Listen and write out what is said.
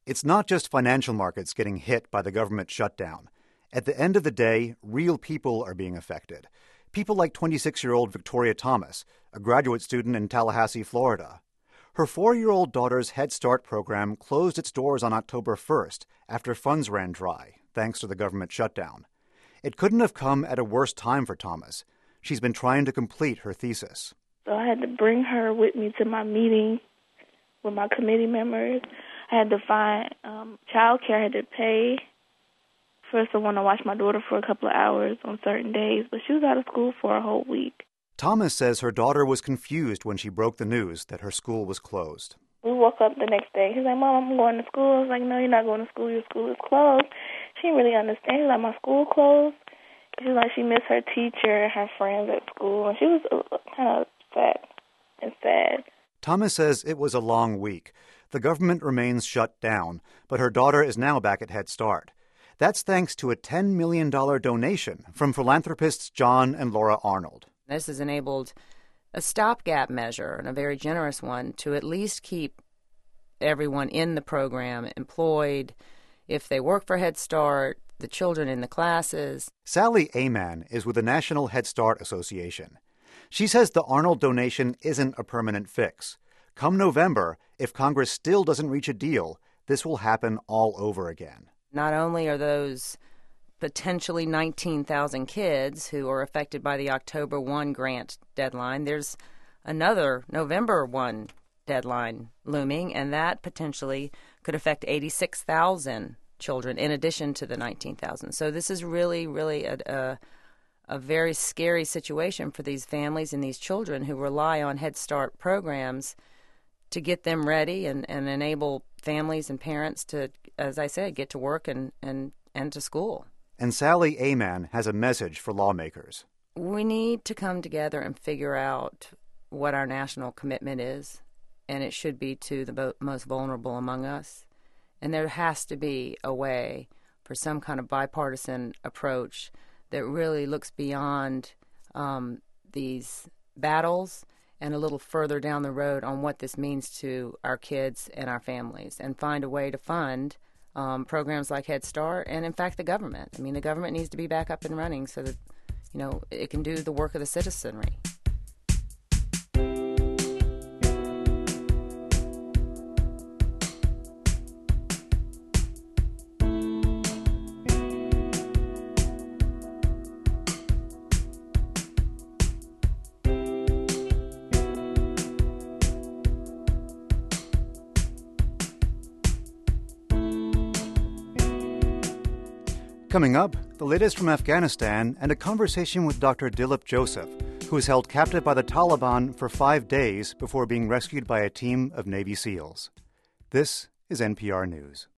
It's not just financial markets getting hit by the government shutdown. At the end of the day, real people are being affected. People like 26-year-old Victoria Thomas, a graduate student in Tallahassee, Florida. Her 4-year-old daughter's Head Start program closed its doors on October 1st after funds ran dry, thanks to the government shutdown. It couldn't have come at a worse time for Thomas. She's been trying to complete her thesis. So I had to bring her with me to my meeting with my committee members. I had to find child care. I had to pay for someone to watch my daughter for a couple of hours on certain days, but she was out of school for a whole week. Thomas says her daughter was confused when she broke the news that her school was closed. We woke up the next day. She's like, "Mom, I'm going to school." I was like, "No, you're not going to school. Your school is closed." She didn't really understand. She's like, "My school closed?" She's like, she missed her teacher, her friends at school, and she was kind of sad. Thomas says it was a long week. The government remains shut down, but her daughter is now back at Head Start. That's thanks to a $10 million donation from philanthropists John and Laura Arnold. This has enabled a stopgap measure, and a very generous one, to at least keep everyone in the program employed. If they work for Head Start, the children in the classes. Sally Aman is with the National Head Start Association. She says the Arnold donation isn't a permanent fix. Come November, if Congress still doesn't reach a deal, this will happen all over again. Not only are those potentially 19,000 kids who are affected by the October 1 grant deadline, there's another November 1 deadline looming, and that potentially could affect 86,000 children in addition to the 19,000. So this is really a very scary situation for these families and these children who rely on Head Start programs to get them ready and enable families and parents to, as I said, get to work and to school. And Sally Aman has a message for lawmakers. We need to come together and figure out what our national commitment is, and it should be to the most vulnerable among us. And there has to be a way for some kind of bipartisan approach that really looks beyond these battles and a little further down the road on what this means to our kids and our families, and find a way to fund programs like Head Start and, in fact, the government. I mean, the government needs to be back up and running so that, it can do the work of the citizenry. Coming up, the latest from Afghanistan and a conversation with Dr. Dilip Joseph, who was held captive by the Taliban for 5 days before being rescued by a team of Navy SEALs. This is NPR News.